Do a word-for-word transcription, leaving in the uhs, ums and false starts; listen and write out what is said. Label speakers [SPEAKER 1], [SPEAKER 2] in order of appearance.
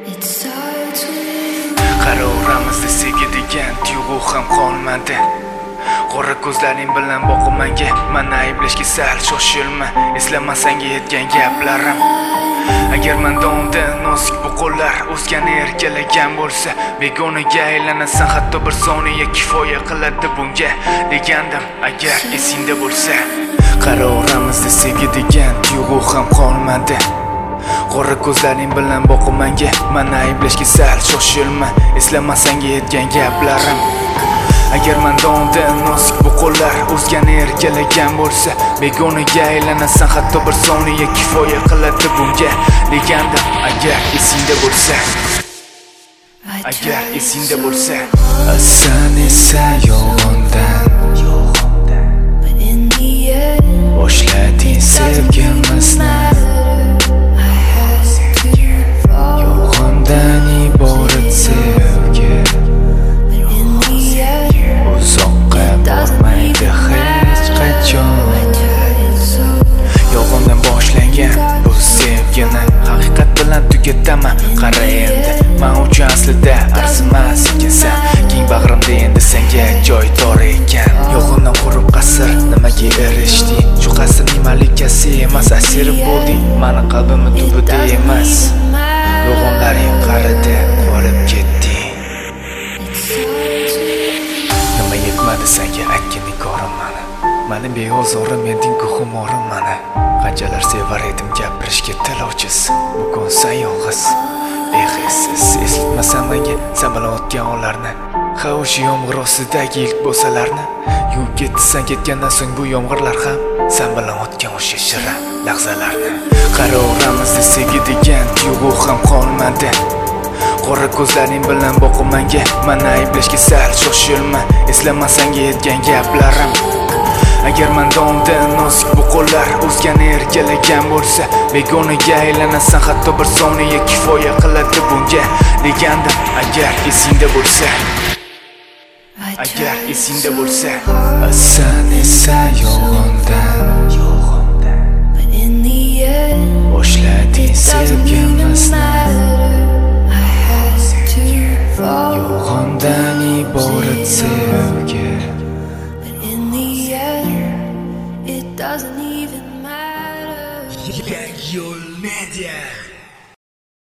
[SPEAKER 1] Qarovramizda sevgi degan tuyg'u ham qolmadi. Qora ko'zlaring bilan boqib menga, meni ayblashga sal shoshilma. Eslamasang yetgan gaplarim. Agar mendonda nozik bu qo'llar o'zgani erkalagan bo'lsa, begonaga aylanasan, hatto bir soniya kifoya qiladi bunga degandim. Agar esingda bo'lsa, qarovramizda sevgi degan tuyg'u ham qolmadi. Qora ko'zlaring bilan boqib menga, meni ayblashga sal shoshilma. Eslamasang yetgan gaplarim. Agar mendonda nozik bu qo'llar o'zgani erkalagan bo'lsa, begonaga aylanasan, hatto bir soniya kifoya qiladi bunga degandim. Agar esingda bo'lsa, agar esingda bo'lsa, sen esa yolg'ondan boshlading sevgimizni. Yolg'ondan iborat sevgi uzoqqa bormaydi hech qachon. Yolg'ondan boshlangan bu sevgini haqiqat bilan tugataman. Qara endi, men uchun aslida arzimas ekansan. Keng bag'rimda endi senga joy tor ekan. Yolg'ondan qurib qasr, nimaga erishding? Shu qasrning malikasi emas, asiri bo'lding. Meni qalbimni tubida emas, yolg'onlaring qaridi qolib ketding. Nima yetmadi senga aytgan ikorim mani? Meni beozorim eding, guhumorim mani. Qanchalar sevar edim gapirishga til ojiz. Bugun sen yolg'iz, behissiz. Eslatmasam menga sen bilan o'tgan onlarni, ha o'sha yomg'ir ostidagi ilk bo'salarni. Yuvib ketdi sen ketgandan so'ng bu yomg'irlar ham sen bilan o'tgan o'sha shirin lahzalarni. Qarovramizda sevgi degan tuyg'u ham qolmadi. Qora ko'zlaring bilan boqib menga, meni ayblashga sal shoshilma. Eslamasang yetgan gaplarim. Agar mendonda nozik bu qo'llar o'zgani erkalagan bo'lsa, begonaga aylanasan, hatto bir soniya kifoya qiladi bunga degandim. Agar esingda bo'lsa, agar esingda bo'lsa, sen esa yolg'ondan boshlading sevgimizni. Yolg'ondan iborat sevgi
[SPEAKER 2] Doesn't even matter.
[SPEAKER 1] Yangi yo'l media.